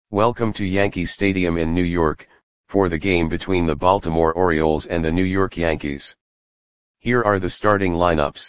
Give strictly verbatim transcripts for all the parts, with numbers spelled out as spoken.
Welcome to Yankee Stadium in New York, for the game between the Baltimore Orioles and the New York Yankees. Here are the starting lineups.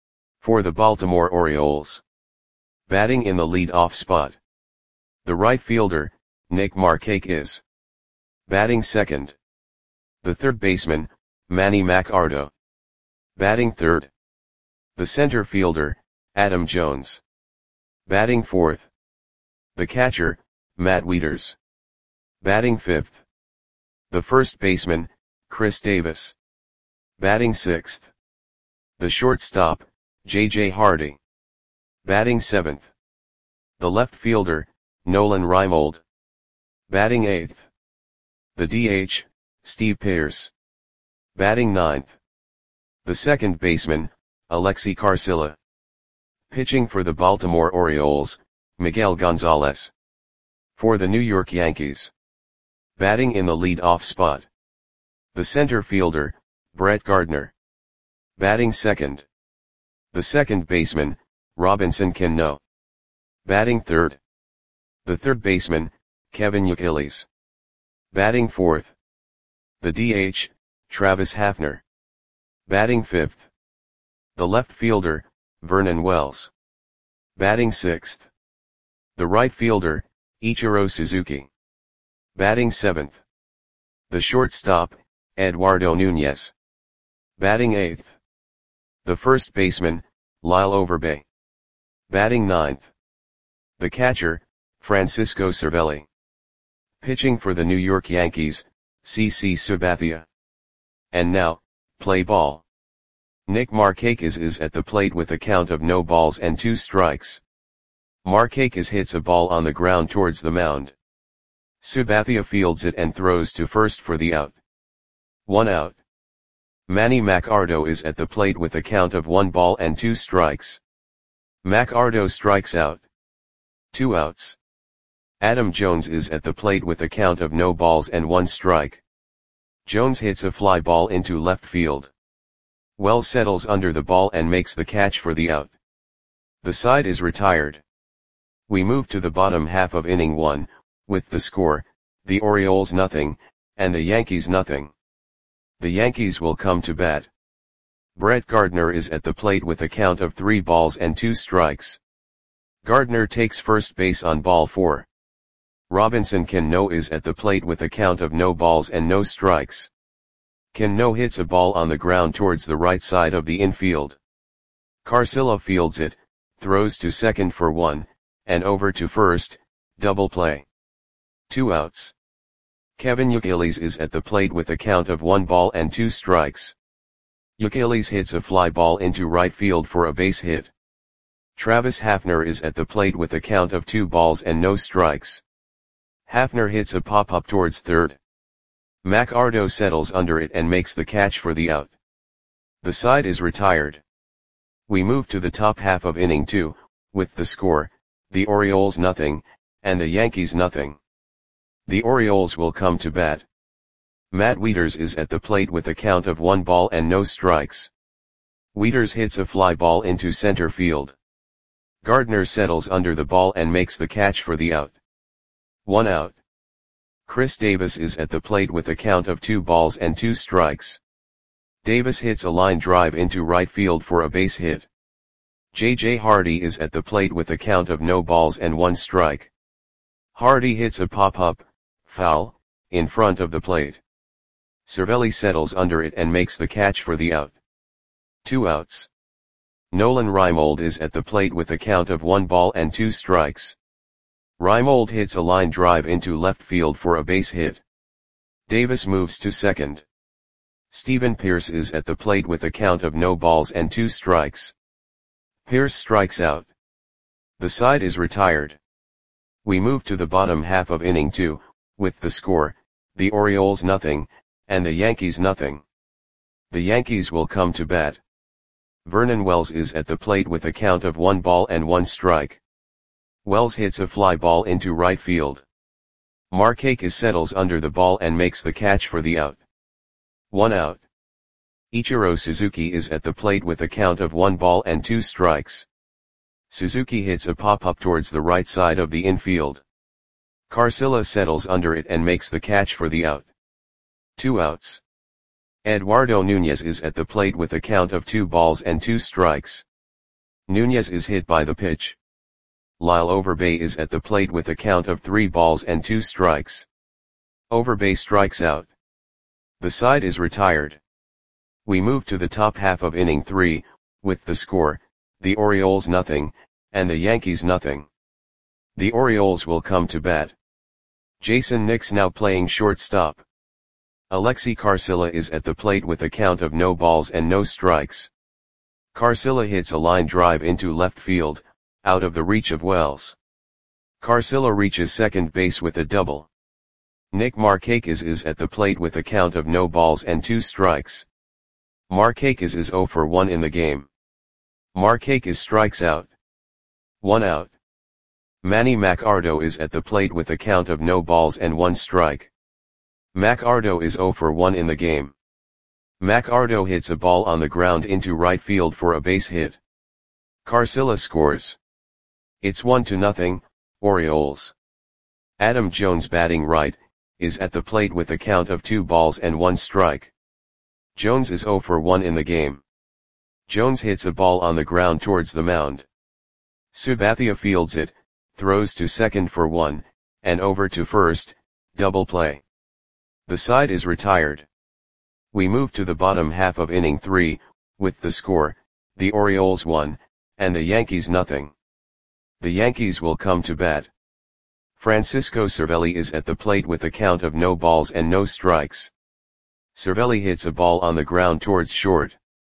For the Baltimore Orioles. Batting in the lead-off spot. The right fielder, Nick Markakis. Batting second. The third baseman, Manny Machado. Batting third. The center fielder, Adam Jones. Batting fourth. The catcher, Matt Wieters. Batting fifth. The first baseman, Chris Davis. Batting sixth. The shortstop, J J Hardy. Batting seventh. The left fielder, Nolan Reimold. Batting eighth. The D H, Steve Pearce. Batting ninth. The second baseman, Alexi Carcilla. Pitching for the Baltimore Orioles, Miguel Gonzalez. For the New York Yankees. Batting in the lead-off spot. The center fielder, Brett Gardner. Batting second. The second baseman, Robinson Cano. Batting third. The third baseman, Kevin Youkilis. Batting fourth. The D H, Travis Hafner. Batting fifth. The left fielder, Vernon Wells. Batting sixth. The right fielder, Ichiro Suzuki. Batting seventh. The shortstop, Eduardo Nunez. Batting eighth. The first baseman, Lyle Overbay. Batting ninth. The catcher, Francisco Cervelli. Pitching for the New York Yankees, C C Sabathia. And now, play ball. Nick Markakis is at the plate with a count of no balls and two strikes. Markakis hits a ball on the ground towards the mound. Sabathia fields it and throws to first for the out. One out. Manny Machado is at the plate with a count of one ball and two strikes. Machado strikes out. Two outs. Adam Jones is at the plate with a count of no balls and one strike. Jones hits a fly ball into left field. Wells settles under the ball and makes the catch for the out. The side is retired. We move to the bottom half of inning one, with the score, the Orioles nothing, and the Yankees nothing. The Yankees will come to bat. Brett Gardner is at the plate with a count of three balls and two strikes. Gardner takes first base on ball four. Robinson Cano is at the plate with a count of no balls and no strikes. Cano hits a ball on the ground towards the right side of the infield. Carcilla fields it, throws to second for one, and over to first, double play. Two outs. Kevin Youkilis is at the plate with a count of one ball and two strikes. Youkilis hits a fly ball into right field for a base hit. Travis Hafner is at the plate with a count of two balls and no strikes. Hafner hits a pop-up towards third. Machado settles under it and makes the catch for the out. The side is retired. We move to the top half of inning two, with the score, the Orioles nothing, and the Yankees nothing. The Orioles will come to bat. Matt Wieters is at the plate with a count of one ball and no strikes. Wieters hits a fly ball into center field. Gardner settles under the ball and makes the catch for the out. One out. Chris Davis is at the plate with a count of two balls and two strikes. Davis hits a line drive into right field for a base hit. J J Hardy is at the plate with a count of no balls and one strike. Hardy hits a pop-up, foul, in front of the plate. Cervelli settles under it and makes the catch for the out. Two outs. Nolan Reimold is at the plate with a count of one ball and two strikes. Reimold hits a line drive into left field for a base hit. Davis moves to second. Steven Pearce is at the plate with a count of no balls and two strikes. Pearce strikes out. The side is retired. We move to the bottom half of inning two, with the score, the Orioles nothing, and the Yankees nothing. The Yankees will come to bat. Vernon Wells is at the plate with a count of one ball and one strike. Wells hits a fly ball into right field. Markakis settles under the ball and makes the catch for the out. One out. Ichiro Suzuki is at the plate with a count of one ball and two strikes. Suzuki hits a pop-up towards the right side of the infield. Carcilla settles under it and makes the catch for the out. Two outs. Eduardo Nunez is at the plate with a count of two balls and two strikes. Nunez is hit by the pitch. Lyle Overbay is at the plate with a count of three balls and two strikes. Overbay strikes out. The side is retired. We move to the top half of inning three, with the score, the Orioles nothing, and the Yankees nothing. The Orioles will come to bat. Jason Nix now playing shortstop. Alexi Carcilla is at the plate with a count of no balls and no strikes. Carcilla hits a line drive into left field, out of the reach of Wells. Carcilla reaches second base with a double. Nick Markakis is at the plate with a count of no balls and two strikes. Markakis is oh for one in the game. Markakis strikes out. One out. Manny Macardo is at the plate with a count of no balls and one strike. Macardo is oh for one in the game. Macardo hits a ball on the ground into right field for a base hit. Carcilla scores. It's one to nothing, Orioles. Adam Jones batting right, is at the plate with a count of two balls and one strike. Jones is oh for one in the game. Jones hits a ball on the ground towards the mound. Sabathia fields it, throws to second for one, and over to first, double play. The side is retired. We move to the bottom half of inning three, with the score, the Orioles one, and the Yankees nothing. The Yankees will come to bat. Francisco Cervelli is at the plate with a count of no balls and no strikes. Cervelli hits a ball on the ground towards short.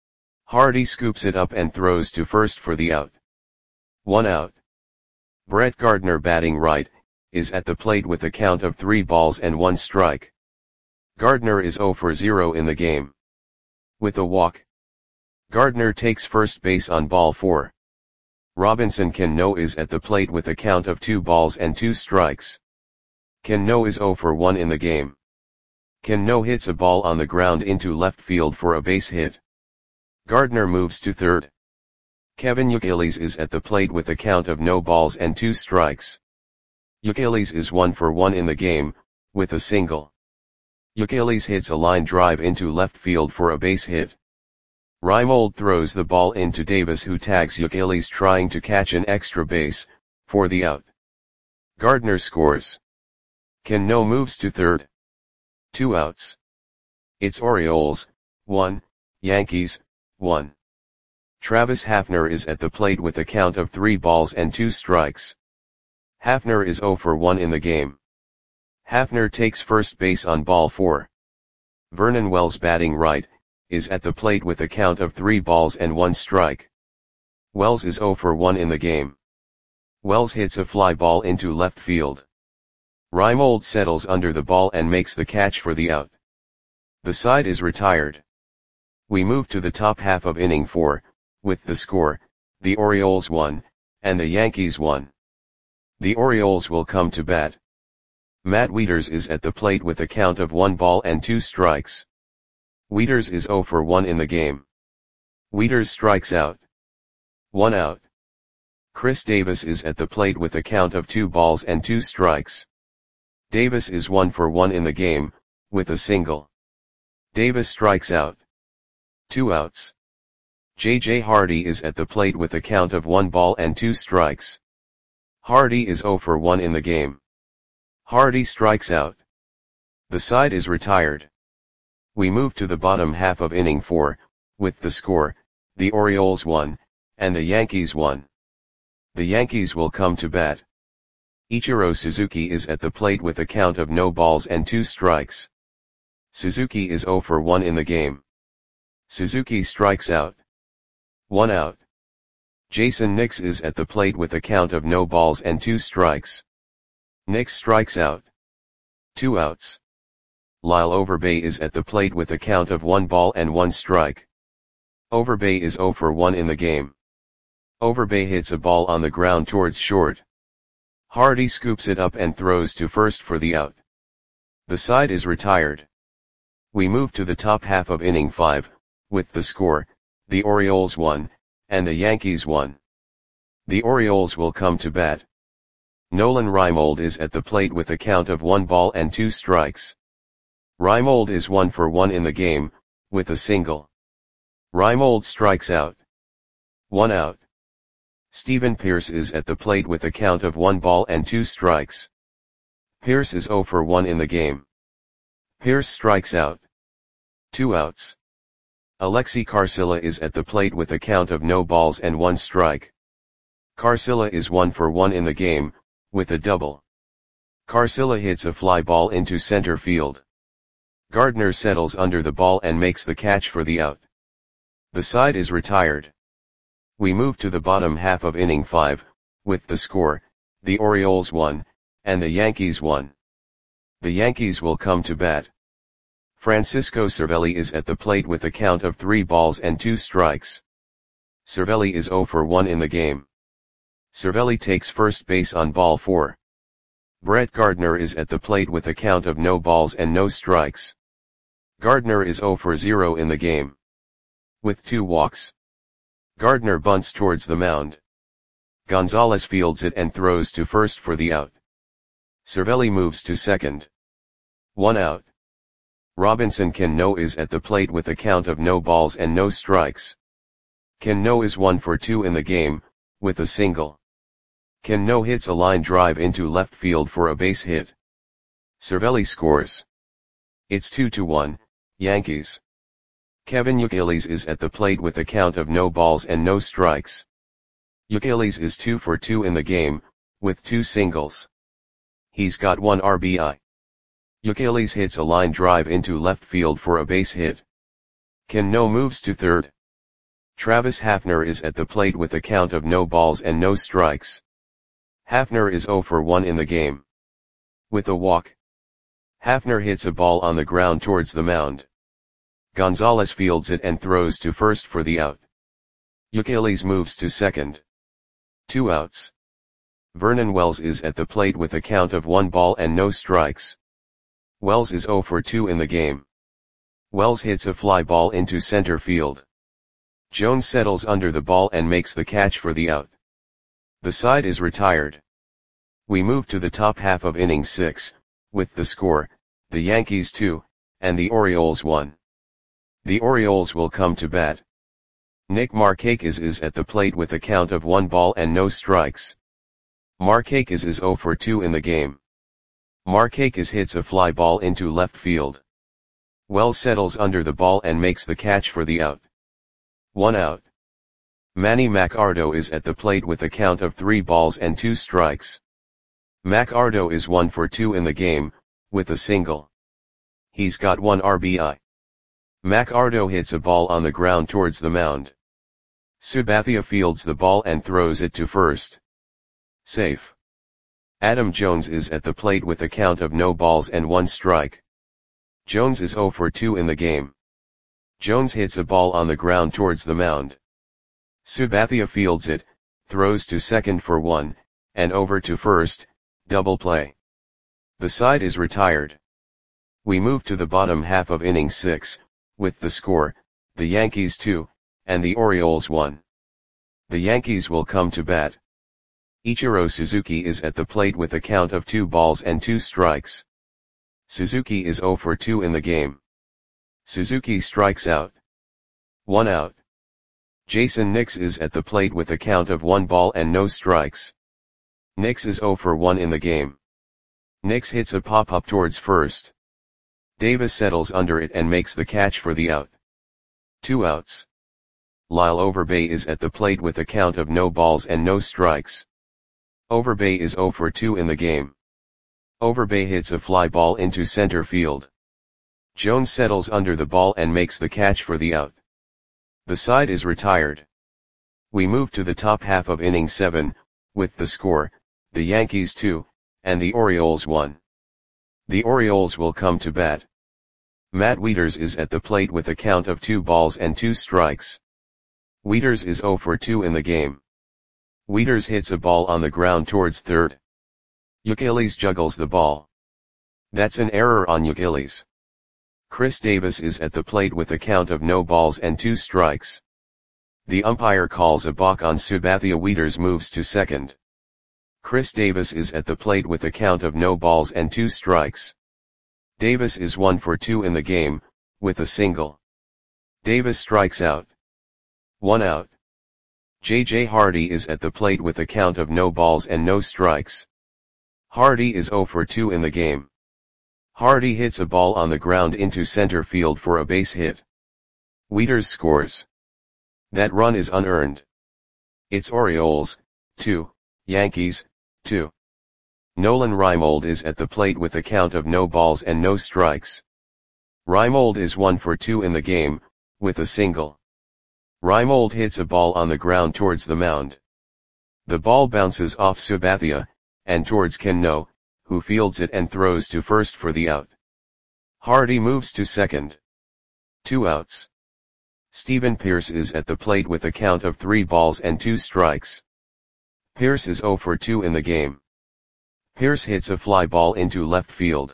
Hardy scoops it up and throws to first for the out. One out. Brett Gardner batting right, is at the plate with a count of three balls and one strike. Gardner is oh for zero in the game. With a walk. Gardner takes first base on ball four. Robinson Cano is at the plate with a count of two balls and two strikes. Cano is oh for one in the game. Cano hits a ball on the ground into left field for a base hit. Gardner moves to third. Kevin Youkilis is at the plate with a count of no balls and two strikes. Youkilis is one for one in the game, with a single. Youkilis hits a line drive into left field for a base hit. Reimold throws the ball into Davis, who tags Youkilis trying to catch an extra base, for the out. Gardner scores. Cano moves to third. Two outs. It's Orioles, one, Yankees, one. Travis Hafner is at the plate with a count of three balls and two strikes. Hafner is oh for one in the game. Hafner takes first base on ball four. Vernon Wells batting right, is at the plate with a count of three balls and one strike. Wells is oh for one in the game. Wells hits a fly ball into left field. Reimold settles under the ball and makes the catch for the out. The side is retired. We move to the top half of inning four, with the score, the Orioles one, and the Yankees one. The Orioles will come to bat. Matt Wieters is at the plate with a count of one ball and two strikes. Wieters is oh for one in the game. Wieters strikes out. One out. Chris Davis is at the plate with a count of two balls and two strikes. Davis is one for one in the game, with a single. Davis strikes out. Two outs. J J Hardy is at the plate with a count of one ball and two strikes. Hardy is oh for one in the game. Hardy strikes out. The side is retired. We move to the bottom half of inning four, with the score, the Orioles one, and the Yankees one. The Yankees will come to bat. Ichiro Suzuki is at the plate with a count of no balls and two strikes. Suzuki is oh for one in the game. Suzuki strikes out. One out. Jason Nix is at the plate with a count of no balls and two strikes. Nix strikes out. Two outs. Lyle Overbay is at the plate with a count of one ball and one strike. Overbay is oh for one in the game. Overbay hits a ball on the ground towards short. Hardy scoops it up and throws to first for the out. The side is retired. We move to the top half of inning five, with the score, the Orioles one, and the Yankees one. The Orioles will come to bat. Nolan Reimold is at the plate with a count of one ball and two strikes. Reimold is one for one in the game, with a single. Reimold strikes out. One out. Stephen Pearce is at the plate with a count of one ball and two strikes. Pearce is zero for one in the game. Pearce strikes out. Two outs. Alexi Carcilla is at the plate with a count of no balls and one strike. Carcilla is one for one in the game, with a double. Carcilla hits a fly ball into center field. Gardner settles under the ball and makes the catch for the out. The side is retired. We move to the bottom half of inning five, with the score, the Orioles won, and the Yankees won. The Yankees will come to bat. Francisco Cervelli is at the plate with a count of three balls and two strikes. Cervelli is zero for one in the game. Cervelli takes first base on ball four. Brett Gardner is at the plate with a count of no balls and no strikes. Gardner is zero for zero in the game. With two walks. Gardner bunts towards the mound. Gonzalez fields it and throws to first for the out. Cervelli moves to second. One out. Robinson Cano is at the plate with a count of no balls and no strikes. Cano is one for two in the game, with a single. Cano hits a line drive into left field for a base hit. Cervelli scores. It's two to one, Yankees. Kevin Youkilis is at the plate with a count of no balls and no strikes. Youkilis is two for two in the game, with two singles. He's got one R B I. Youkilis hits a line drive into left field for a base hit. Cano moves to third. Travis Hafner is at the plate with a count of no balls and no strikes. Hafner is zero for one in the game. With a walk. Hafner hits a ball on the ground towards the mound. Gonzalez fields it and throws to first for the out. Youkilis moves to second. Two outs. Vernon Wells is at the plate with a count of one ball and no strikes. Wells is zero for two in the game. Wells hits a fly ball into center field. Jones settles under the ball and makes the catch for the out. The side is retired. We move to the top half of inning six, with the score, the Yankees two, and the Orioles one. The Orioles will come to bat. Nick Markakis is at the plate with a count of one ball and no strikes. Markakis is zero for two in the game. Markakis hits a fly ball into left field. Wells settles under the ball and makes the catch for the out. One out. Manny Machado is at the plate with a count of three balls and two strikes. Machado is one for two in the game, with a single. He's got one R B I. Machado hits a ball on the ground towards the mound. Sabathia fields the ball and throws it to first. Safe. Adam Jones is at the plate with a count of no balls and one strike. Jones is zero for two in the game. Jones hits a ball on the ground towards the mound. Sabathia fields it, throws to second for one, and over to first, double play. The side is retired. We move to the bottom half of inning six, with the score, the Yankees two, and the Orioles one. The Yankees will come to bat. Ichiro Suzuki is at the plate with a count of two balls and two strikes. Suzuki is zero for two in the game. Suzuki strikes out. One out. Jason Nix is at the plate with a count of one ball and no strikes. Nix is zero for one in the game. Nix hits a pop-up towards first. Davis settles under it and makes the catch for the out. Two outs. Lyle Overbay is at the plate with a count of no balls and no strikes. Overbay is zero for two in the game. Overbay hits a fly ball into center field. Jones settles under the ball and makes the catch for the out. The side is retired. We move to the top half of inning seven, with the score, the Yankees two, and the Orioles one. The Orioles will come to bat. Matt Wieters is at the plate with a count of two balls and two strikes. Wieters is zero for two in the game. Wieters hits a ball on the ground towards third. Youkilis juggles the ball. That's an error on Youkilis. Chris Davis is at the plate with a count of no balls and two strikes. The umpire calls a balk on Sabathia. Wieters moves to second. Chris Davis is at the plate with a count of no balls and two strikes. Davis is one for two in the game, with a single. Davis strikes out. One out. J J Hardy is at the plate with a count of no balls and no strikes. Hardy is zero for two in the game. Hardy hits a ball on the ground into center field for a base hit. Wieters scores. That run is unearned. It's Orioles, two, Yankees, two. Nolan Reimold is at the plate with a count of no balls and no strikes. Reimold is one for two in the game, with a single. Reimold hits a ball on the ground towards the mound. The ball bounces off Sabathia, and towards Ken No, who fields it and throws to first for the out. Hardy moves to second. Two outs. Stephen Pearce is at the plate with a count of three balls and two strikes. Pearce is zero for two in the game. Pearce hits a fly ball into left field.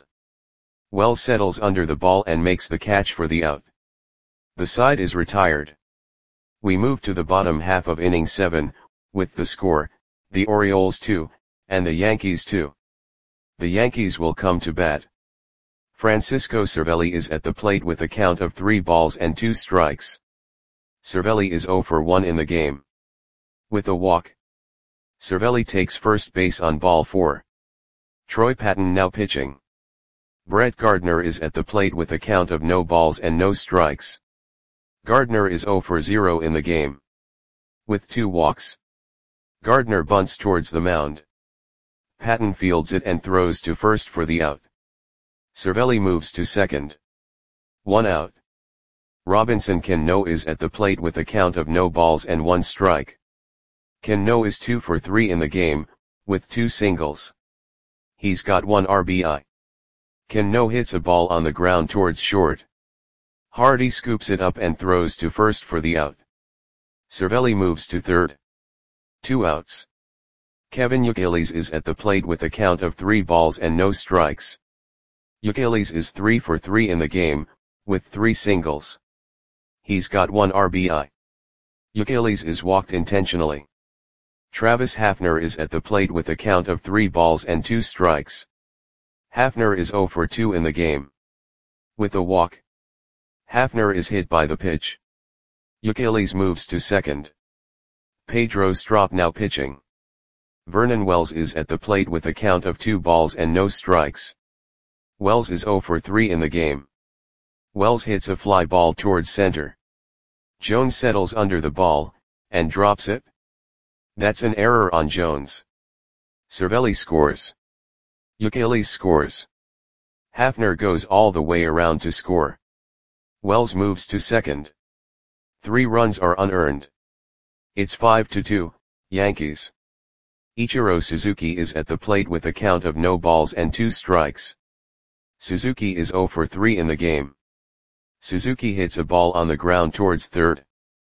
Wells settles under the ball and makes the catch for the out. The side is retired. We move to the bottom half of inning seven, with the score, the Orioles two, and the Yankees two. The Yankees will come to bat. Francisco Cervelli is at the plate with a count of three balls and two strikes. Cervelli is zero for one in the game. With a walk. Cervelli takes first base on ball four. Troy Patton now pitching. Brett Gardner is at the plate with a count of no balls and no strikes. Gardner is zero for zero in the game. With two walks. Gardner bunts towards the mound. Patton fields it and throws to first for the out. Cervelli moves to second. One out. Robinson Cano is at the plate with a count of no balls and one strike. Cano is two for three in the game, with two singles. He's got one R B I. Cano hits a ball on the ground towards short. Hardy scoops it up and throws to first for the out. Cervelli moves to third. Two outs. Kevin Youkilis is at the plate with a count of three balls and no strikes. Youkilis is three for three in the game, with three singles. He's got one R B I. Youkilis is walked intentionally. Travis Hafner is at the plate with a count of three balls and two strikes. Hafner is zero for two in the game. With a walk. Hafner is hit by the pitch. Youkilis moves to second. Pedro Strop now pitching. Vernon Wells is at the plate with a count of two balls and no strikes. Wells is zero for three in the game. Wells hits a fly ball towards center. Jones settles under the ball, and drops it. That's an error on Jones. Cervelli scores. Youkilis scores. Hafner goes all the way around to score. Wells moves to second. Three runs are unearned. It's five to two, Yankees. Ichiro Suzuki is at the plate with a count of no balls and two strikes. Suzuki is zero for three in the game. Suzuki hits a ball on the ground towards third.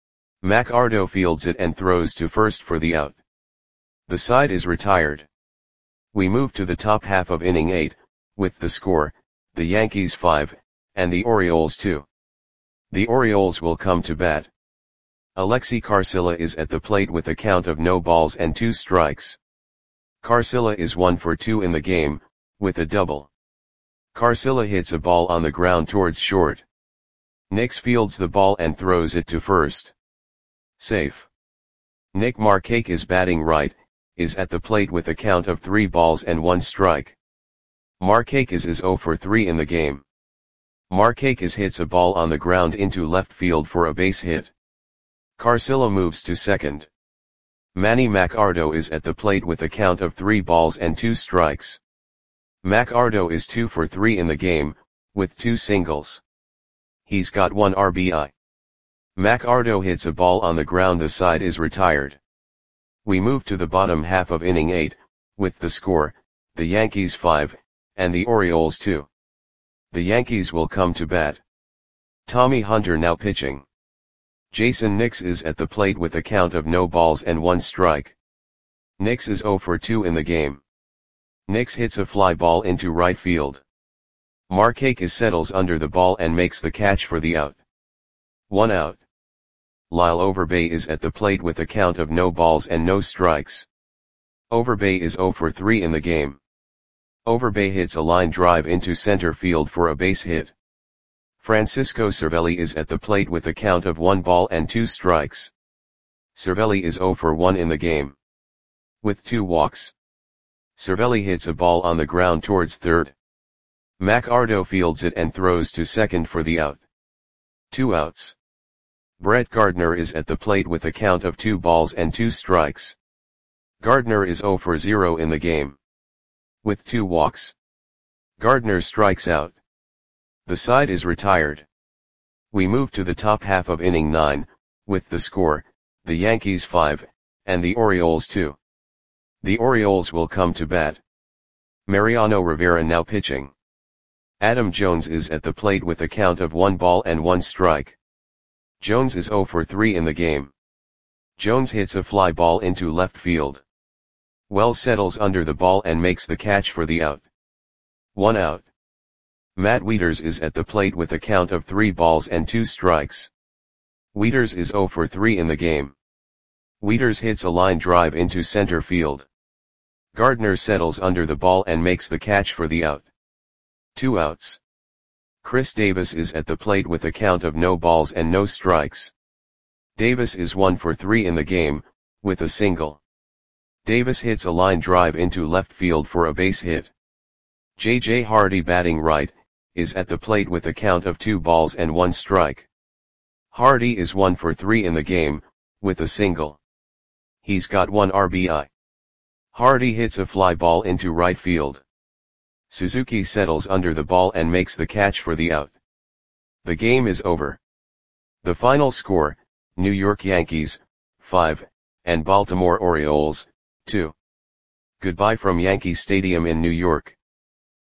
McArdo fields it and throws to first for the out. The side is retired. We move to the top half of inning eight, with the score, the Yankees five, and the Orioles two. The Orioles will come to bat. Alexi Carcilla is at the plate with a count of no balls and two strikes. Carcilla is one for two in the game, with a double. Carcilla hits a ball on the ground towards short. Nix fields the ball and throws it to first. Safe. Nick Markakis is batting right, is at the plate with a count of three balls and one strike. Markakis is zero for three in the game. Markakis hits a ball on the ground into left field for a base hit. Carcilla moves to second. Manny McArdo is at the plate with a count of three balls and two strikes. McArdo is two for three in the game, with two singles. He's got one R B I. McArdo hits a ball on the ground, the side is retired. We move to the bottom half of inning eight, with the score, the Yankees five, and the Orioles two. The Yankees will come to bat. Tommy Hunter now pitching. Jason Nix is at the plate with a count of no balls and one strike. Nix is zero for two in the game. Nix hits a fly ball into right field. Markakis settles under the ball and makes the catch for the out. One out. Lyle Overbay is at the plate with a count of no balls and no strikes. Overbay is zero for three in the game. Overbay hits a line drive into center field for a base hit. Francisco Cervelli is at the plate with a count of one ball and two strikes. Cervelli is zero for one in the game. With two walks. Cervelli hits a ball on the ground towards third. McArdo fields it and throws to second for the out. Two outs. Brett Gardner is at the plate with a count of two balls and two strikes. Gardner is zero for zero in the game. With two walks. Gardner strikes out. The side is retired. We move to the top half of inning nine, with the score, the Yankees five, and the Orioles two. The Orioles will come to bat. Mariano Rivera now pitching. Adam Jones is at the plate with a count of one ball and one strike. Jones is zero for three in the game. Jones hits a fly ball into left field. Wells settles under the ball and makes the catch for the out. One out. Matt Wieters is at the plate with a count of three balls and two strikes. Wieters is zero for three in the game. Wieters hits a line drive into center field. Gardner settles under the ball and makes the catch for the out. Two outs. Chris Davis is at the plate with a count of no balls and no strikes. Davis is one for three in the game, with a single. Davis hits a line drive into left field for a base hit. J J Hardy, batting right, is at the plate with a count of two balls and one strike. Hardy is one for three in the game, with a single. He's got one R B I. Hardy hits a fly ball into right field. Suzuki settles under the ball and makes the catch for the out. The game is over. The final score, New York Yankees, five, and Baltimore Orioles, two. Goodbye from Yankee Stadium in New York.